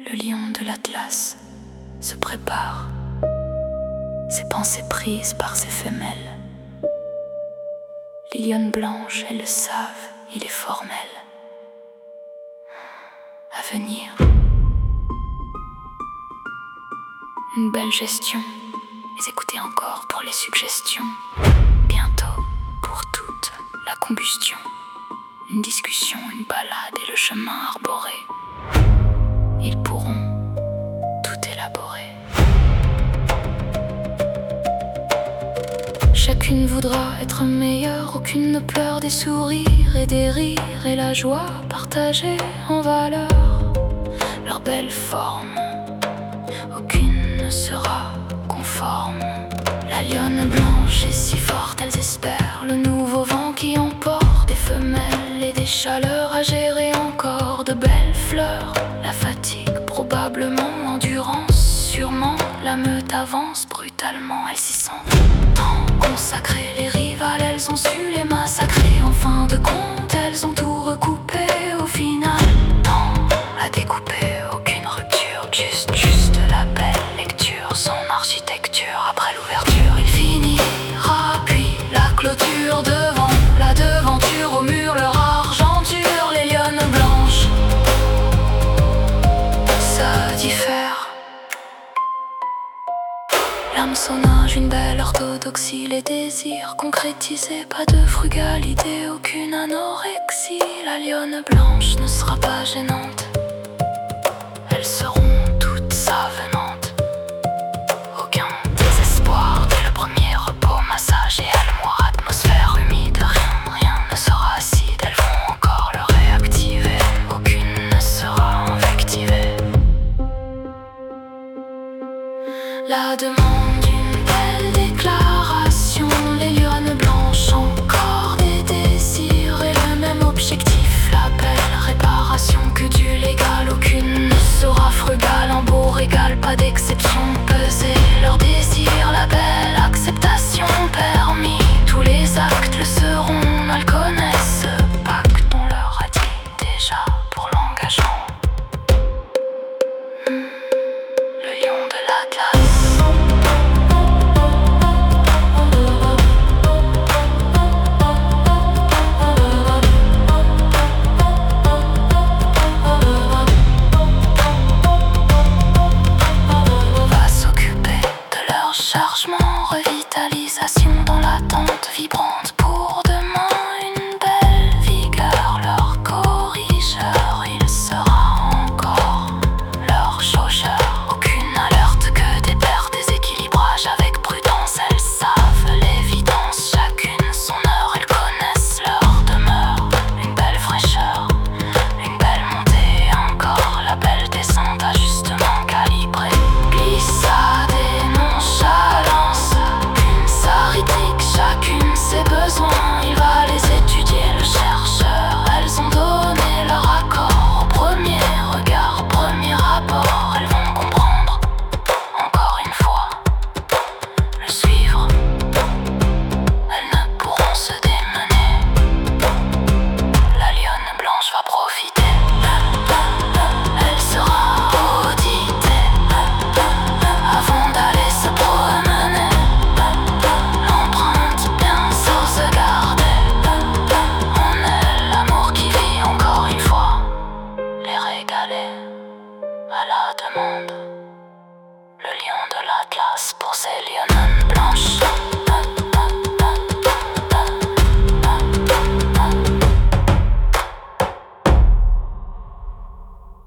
Le lion de l'Atlas se prépare, ses pensées prises par ses femelles. Les lionnes blanches, elles le savent, il est formel. À venir, une belle gestion, mais écoutez encore pour les suggestions. Bientôt, pour toute la combustion, une discussion, une balade et le chemin arboré. Ils pourront tout élaborer. Chacune voudra être meilleure, aucune ne pleure, des sourires et des rires et la joie partagée en valeur. Leur belle forme, aucune ne sera conforme. La lionne blanche est si forte, elles espèrent le nouveau vent qui emporte des femelles et des chaleurs à gérer encore de belles fleurs. La fatigue, probablement l'endurance, sûrement la meute avance brutalement, elles s'y sentent consacrées. Les rivales, elles ont su les massacrer. En fin de compte, elles ont tout recoupé. Au final, non, à découper, aucune rupture, juste la belle lecture. Son architecture, après l'ouverture, il finira, puis la clôture devant la devanture. Au mur, leur argenture, les lionnes blanches se diffèrent. L'hameçonnage, une belle orthodoxie, les désirs concrétisés, pas de frugalité, aucune anorexie. La lionne blanche ne sera pas gênante, elles seront toutes avenantes. Aucun désespoir dès le premier repos, massage et almoire, atmosphère humide, rien ne sera acide, elles vont encore le réactiver, aucune ne sera invectivée. La demande d'une belle déclaration, les lionnes blanches, encore des désirs et le même objectif, la belle réparation, que du légal, aucune ne sera frugale, en beau régal, pas d'exception, peser leurs désirs, la belle acceptation permis, tous les actes le seront, elles connaissent ce pacte, on leur a dit déjà pour l'engagement. Le lion de l'Atlas. Chargement, revitalisation dans l'attente vibrante pour demain, une belle vigueur, leur corrigeur, il sera encore leur jaugeur. Aucune alerte que des pertes, déséquilibrage avec prudence, elles savent l'évidence, chacune son heure, elles connaissent leur demeure. Une belle fraîcheur, une belle montée, encore la belle descente, ajustement calibré, glissade et nonchalance, chacune ses besoins, il va les étudier, le chercheur. Elles ont donné leur accord au premier regard, au premier rapport. Elles vont comprendre, encore une fois, le suivre. Elles ne pourront se démener. La lionne blanche va profiter. Elle sera auditée avant d'aller se promener. L'empreinte bien sauvegardée en elle, l'amour qui vit encore une fois. Les régaler à la demande. Le lion de l'Atlas pour ces lionnes.